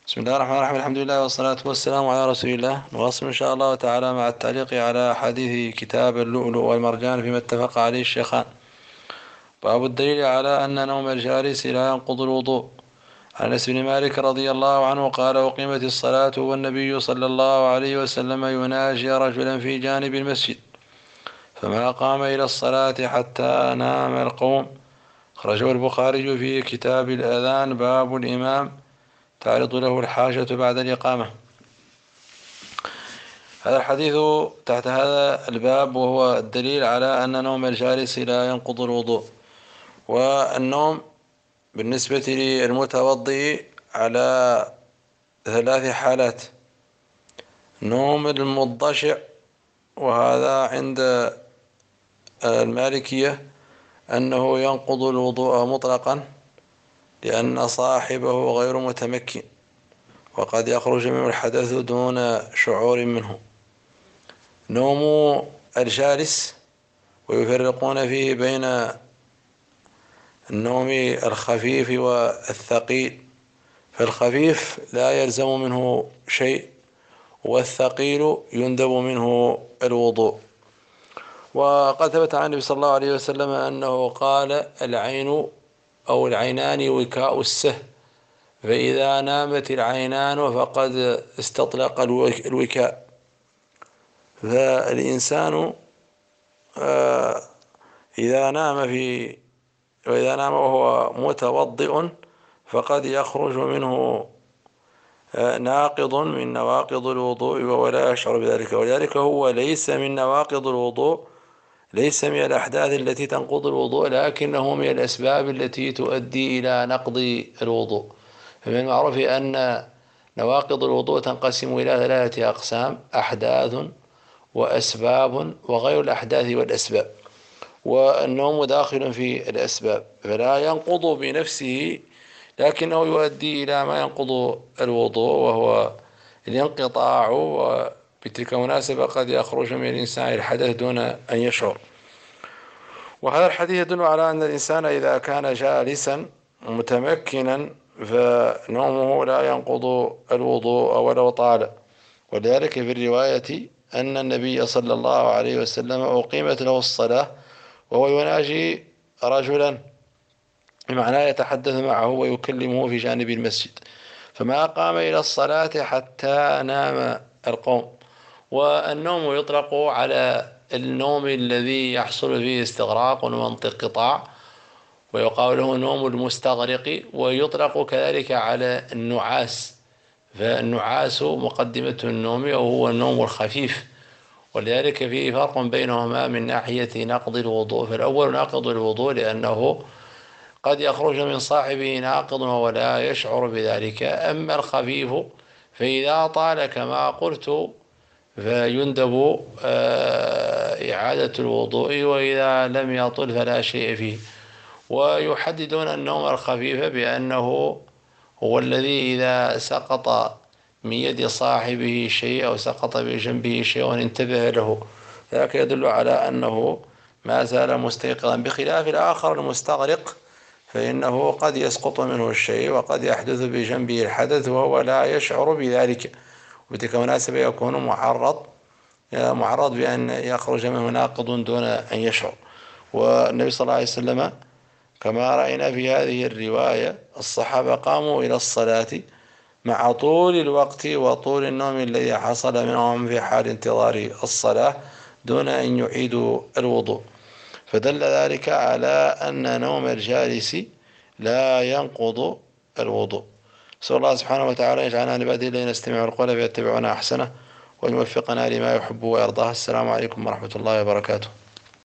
بسم الله الرحمن الرحيم. الحمد لله والصلاة والسلام على رسول الله. نواصل إن شاء الله تعالى مع التعليق على حديث كتاب اللؤلؤ والمرجان فيما اتفق عليه الشيخان. باب الدليل على أن نوم الجالس لا ينقض الوضوء. عن أنس بن مالك رضي الله عنه قال: أقيمت الصلاة والنبي صلى الله عليه وسلم يناجي رجلا في جانب المسجد، فما قام إلى الصلاة حتى نام القوم. أخرجه البخاري في كتاب الأذان. باب الإمام تعرض له الحاجة بعد الإقامة. هذا الحديث تحت هذا الباب، وهو الدليل على أن نوم الجالس لا ينقض الوضوء. والنوم بالنسبة للمتوضئ على ثلاث حالات: نوم المضجع، وهذا عند المالكية أنه ينقض الوضوء مطلقا لأن صاحبه غير متمكن، وقد يخرج منه الحدث دون شعور منه. نوم الجالس، ويفرقون فيه بين النوم الخفيف والثقيل، فالخفيف لا يلزم منه شيء، والثقيل يندب منه الوضوء. وقد ثبت عن النبي صلى الله عليه وسلم أنه قال: العين أو العينان وكاء السه، فإذا نامت العينان فقد استطلق الوكاء. فالإنسان إذا نام وهو متوضئ فقد يخرج منه ناقض من نواقض الوضوء وهو لا يشعر بذلك، ولذلك هو ليس من نواقض الوضوء، ليس من الأحداث التي تنقض الوضوء، لكنه من الأسباب التي تؤدي إلى نقض الوضوء. فمن المعروف أن نواقض الوضوء تنقسم إلى ثلاثة أقسام: أحداث وأسباب وغير الأحداث والأسباب. والنوم داخل في الأسباب، فلا ينقض بنفسه، لكنه يؤدي إلى ما ينقض الوضوء وهو الانقطاع، وبتلك المناسبة قد يخرج من الإنسان الحدث دون أن يشعر. وهذا الحديث يدل على أن الإنسان إذا كان جالسا متمكنا فنومه لا ينقض الوضوء ولو طال. ولذلك في الرواية أن النبي صلى الله عليه وسلم أقيمت له الصلاة وهو يناجي رجلا، بمعنى يتحدث معه ويكلمه في جانب المسجد، فما قام إلى الصلاة حتى نام القوم. والنوم يطلق على النوم الذي يحصل فيه استغراق وانقطاع، ويقال له نوم المستغرق، ويطلق كذلك على النعاس، فالنعاس مقدمة النوم وهو النوم الخفيف. ولذلك فيه فرق بينهما من ناحية نقض الوضوء. فالأول ناقض الوضوء لأنه قد يخرج من صاحبه ناقض ولا يشعر بذلك. أما الخفيف فإذا طال كما قلت فيندب إعادة الوضوء، وإذا لم يطل فلا شيء فيه. ويحددون النوم الخفيف بأنه هو الذي إذا سقط من يد صاحبه شيء أو سقط بجنبه شيء وانتبه له، ذاك يدل على أنه ما زال مستيقظا، بخلاف الآخر المستغرق فإنه قد يسقط منه الشيء وقد يحدث بجنبه الحدث وهو لا يشعر بذلك، وبتلك المناسبة يكون معرض بأن يخرج منه ناقض دون أن يشعر. والنبي صلى الله عليه وسلم كما رأينا في هذه الرواية الصحابة قاموا إلى الصلاة مع طول الوقت وطول النوم الذي حصل منهم في حال انتظار الصلاة دون أن يعيدوا الوضوء، فدل ذلك على أن نوم الجالس لا ينقض الوضوء. نسأل الله سبحانه وتعالى يجعلنا من عباده الذين يستمعون القول فيتبعون أحسنه، وأن يوفقنا لما يحب ويرضاه. السلام عليكم ورحمة الله وبركاته.